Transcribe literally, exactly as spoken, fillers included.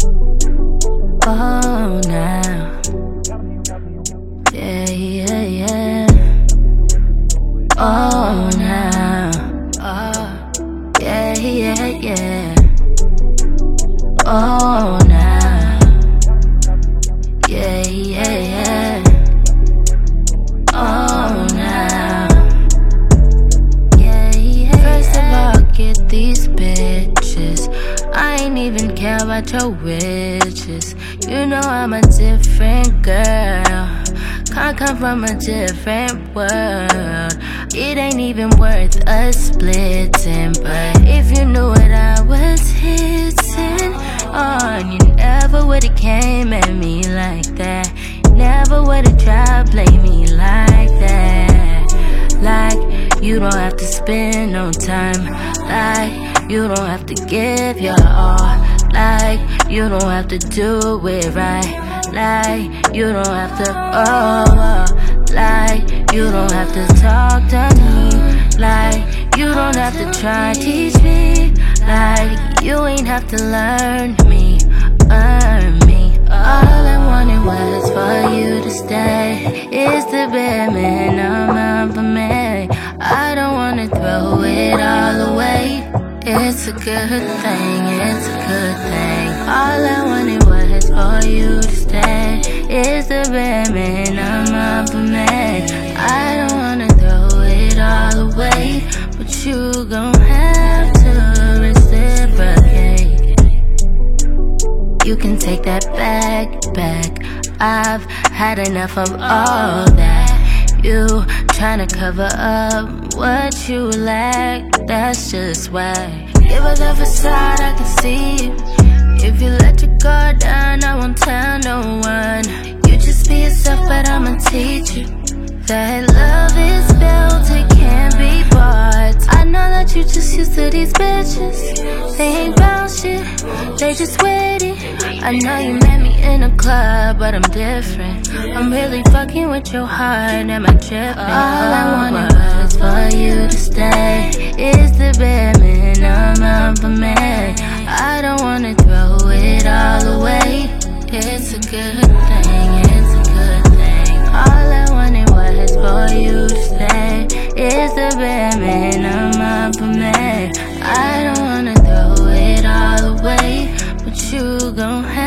Oh, now. Yeah, yeah, yeah. Oh, now. Oh, yeah, yeah, yeah. Oh, now. Yeah, yeah, yeah. Oh, now. Yeah, yeah. First of all, get these bitches. I ain't even care about your wishes. You know I'm a different girl. Can't come from a different world. It ain't even worth us splitting. But if you knew what I was hitting on, you never would've came at me like that. Never would've tried to play me like that. Like you don't have to spend no time. Like you don't have to give your all. Like you don't have to do it right. Like you don't have to, oh, oh. Like you don't have to talk to me. Like you don't have to try and teach me. Like you ain't have to learn me, earn me. All I wanted was for you to stay. It's the bare minimum for me. I don't wanna throw it all away. It's a good thing, it's a good thing. All I wanted was for you to stay. It's the bare minimum for me. I don't wanna throw it all away, but you gon' have to reciprocate. You can take that back, back. I've had enough of all that. You tryna cover up what you lack, that's just why. Give her the facade, I can see you. If you let your guard down, I won't tell no one. You just be yourself, but I'ma teach you that love is built, it can't be bought. I know that you just used to these bitches. They ain't bout shit, they just waiting. I know you met me in a club, but I'm different. I'm really fucking with your heart, am I tripping? All I wanted was for you to stay. It's the bare minimum for me. I don't wanna throw it all away. It's a good thing, it's a good thing. All I wanted was for you to stay. It's the bare minimum for me. I don't wanna throw it all away, but you gon' have